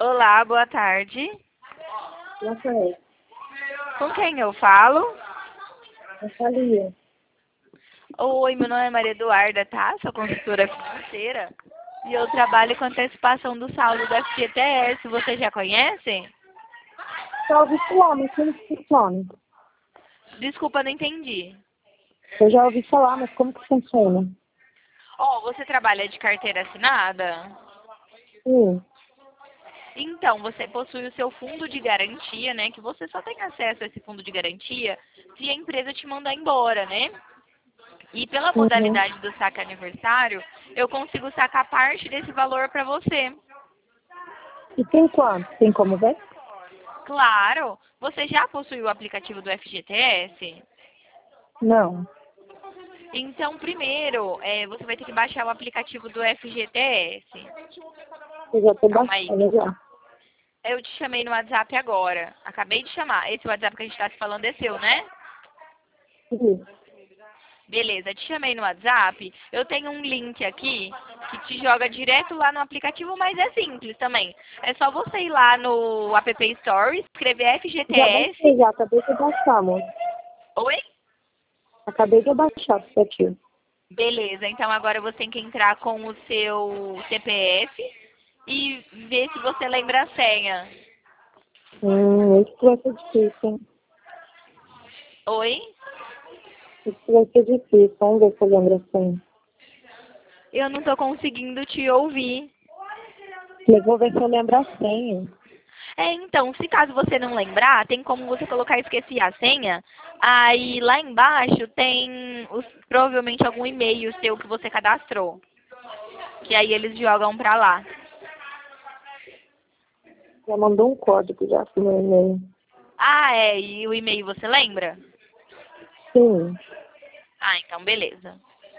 Olá, boa tarde. Não conheço. Com quem eu falo? Não sabia. Oi, meu nome é Maria Eduarda, tá? Sou consultora financeira e eu trabalho com antecipação do saldo do FGTS. Você já conhece? Só ouvi falar, mas como que funciona? Desculpa, não entendi. Eu já ouvi falar, mas como que funciona? Você trabalha de carteira assinada? Sim. Então, você possui o seu fundo de garantia, né? Que você só tem acesso a esse fundo de garantia se a empresa te mandar embora, né? E pela Uhum. modalidade do saque aniversário, eu consigo sacar parte desse valor para você. E tem quanto? Tem como ver? Claro! Você já possui o aplicativo do FGTS? Não. Então, primeiro, você vai ter que baixar o aplicativo do FGTS. Eu já tô Calma aí. baixando já. Eu te chamei no WhatsApp agora. Acabei de chamar. Esse WhatsApp que a gente está se falando é seu, né? Sim. Beleza, te chamei no WhatsApp. Eu tenho um link aqui que te joga direto lá no aplicativo, mas é simples também. É só você ir lá no App Store, escrever Já baixei, FGTS. já. Acabei de baixar, amor. Oi? Acabei de baixar o aplicativo. Beleza, então agora você tem que entrar com o seu CPF e ver se você lembra a senha. Isso vai ser difícil, hein? Oi? Isso vai ser difícil. Vamos ver se eu lembro assim. Eu não tô conseguindo te ouvir. Eu vou ver se eu lembro a senha. Então, se caso você não lembrar, tem como você colocar esqueci a senha. Aí lá embaixo tem provavelmente algum e-mail seu que você cadastrou. Que aí eles jogam pra lá. Já mandou um código já pro meu e-mail. Ah, e o e-mail você lembra? Sim. Ah, então beleza.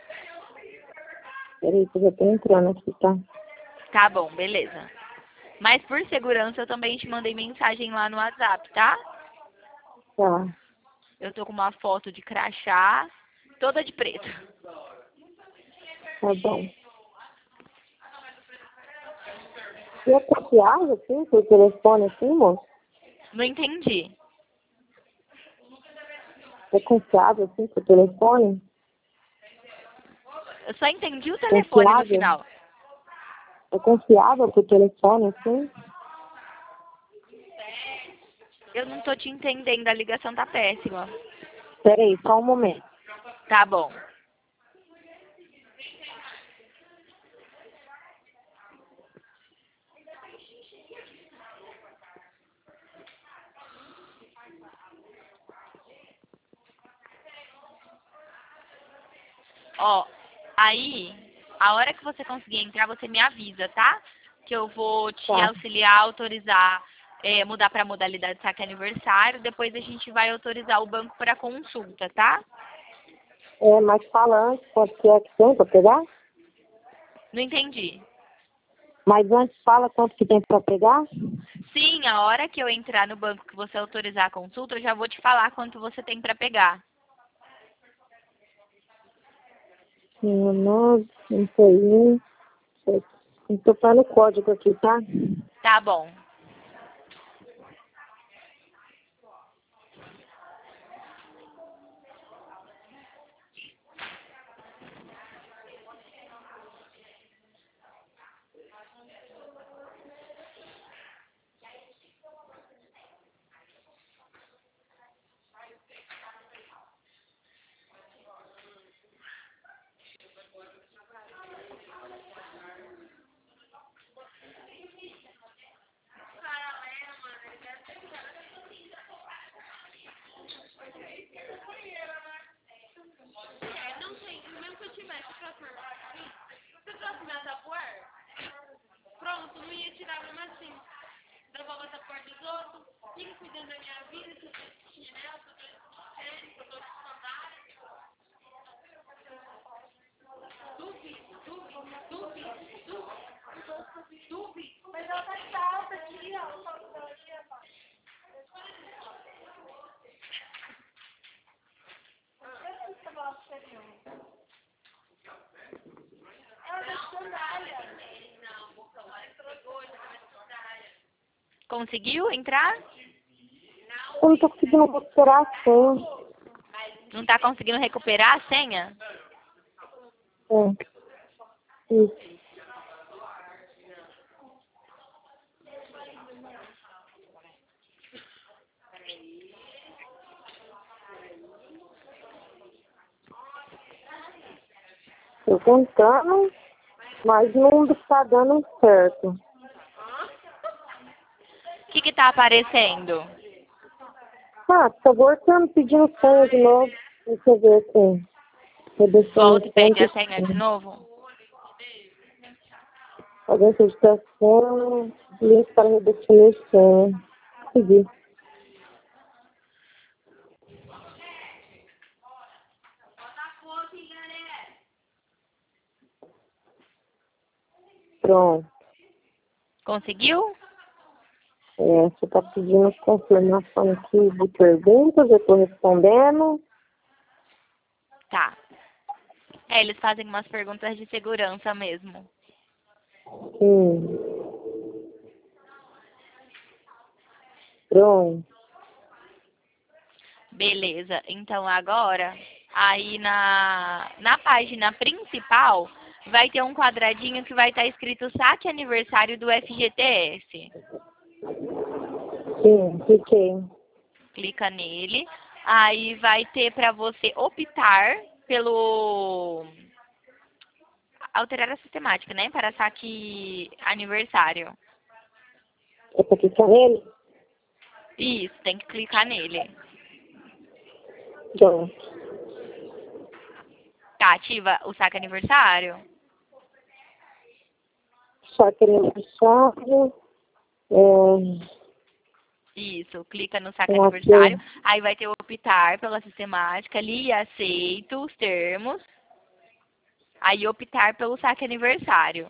Peraí, que eu já tô entrando aqui, tá? Tá bom, beleza. Mas por segurança eu também te mandei mensagem lá no WhatsApp, tá? Tá. Eu tô com uma foto de crachá, toda de preto. Tá bom. E é confiável, assim, por telefone, assim, moço? Não entendi. É confiável, assim, por telefone? Eu só entendi o telefone no Confiável? final. É confiável por telefone, assim? Eu não tô te entendendo, a ligação tá péssima. Peraí, só um momento. Tá bom. Aí, a hora que você conseguir entrar, você me avisa, tá? Que eu vou te Tá. auxiliar a autorizar, mudar para modalidade saque aniversário. Depois a gente vai autorizar o banco para consulta, tá? Mas fala antes quanto que é que tem pra pegar? Não entendi. Mas antes fala quanto que tem pra pegar? Sim, a hora que eu entrar no banco que você autorizar a consulta, eu já vou te falar quanto você tem para pegar. 9, 31, 7. Tô falando o código aqui, tá? Tá bom. Conseguiu entrar? Eu não tô conseguindo recuperar a senha. Não está conseguindo recuperar a senha? É, isso. Tô tentando, mas não está dando certo. O que está aparecendo? Ah, tô voltando, pedindo senha de novo. Deixa eu ver aqui. Volta e pede a senha de novo? Alguém solicitação, link para redefinir senha. Seguir. Pronto. Conseguiu? Você está pedindo confirmação aqui de perguntas, eu estou respondendo. Tá. Eles fazem umas perguntas de segurança mesmo. Sim. Pronto. Beleza. Então agora, aí na página principal, vai ter um quadradinho que vai estar escrito saque aniversário do FGTS. Sim, cliquei. Clica nele. Aí vai ter para você optar pelo alterar a sistemática, né? Para saque aniversário. É para clicar nele? Isso, tem que clicar nele. Pronto. Tá, ativa o saque aniversário? Só querendo aniversário. Isso, clica no saque Ok. aniversário. Aí vai ter optar pela sistemática ali, aceito os termos. Aí optar pelo saque aniversário.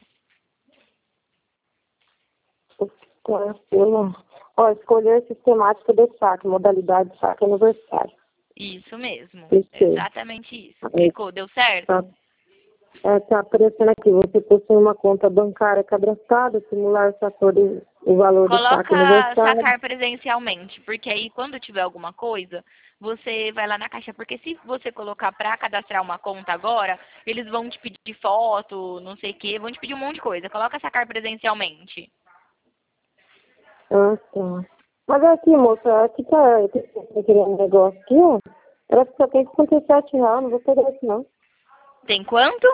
Ó, escolher sistemática de saque, modalidade de saque aniversário. Isso mesmo, Cliquei. exatamente isso. Clicou, deu certo? Tá. Tá aparecendo aqui, você possui uma conta bancária cadastrada, simular o valor do saque Coloca aniversário. sacar presencialmente, porque aí quando tiver alguma coisa, você vai lá na caixa. Porque se você colocar para cadastrar uma conta agora, eles vão te pedir foto, não sei o que, vão te pedir um monte de coisa. Coloca sacar presencialmente. Ah, tá. Mas aqui, moça, aqui tá querendo um negócio aqui, ó. Ela só tem R$ 57, não vou pegar isso não. Tem quanto?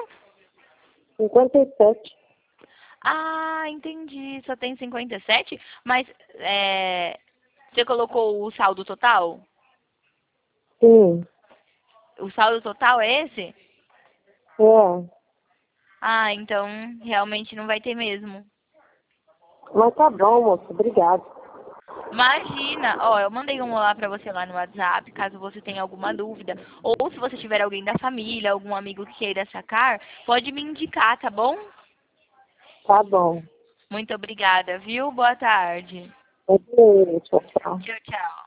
57. Ah, entendi. Só tem 57? Mas você colocou o saldo total? Sim. O saldo total é esse? É. Ah, então realmente não vai ter mesmo. Mas tá bom, moça. Obrigado. Imagina, ó, eu mandei um lá pra você lá no WhatsApp, caso você tenha alguma dúvida. Ou se você tiver alguém da família, algum amigo que queira sacar, pode me indicar, tá bom? Tá bom. Muito obrigada, viu? Boa tarde. Tchau, tchau. Tchau, tchau.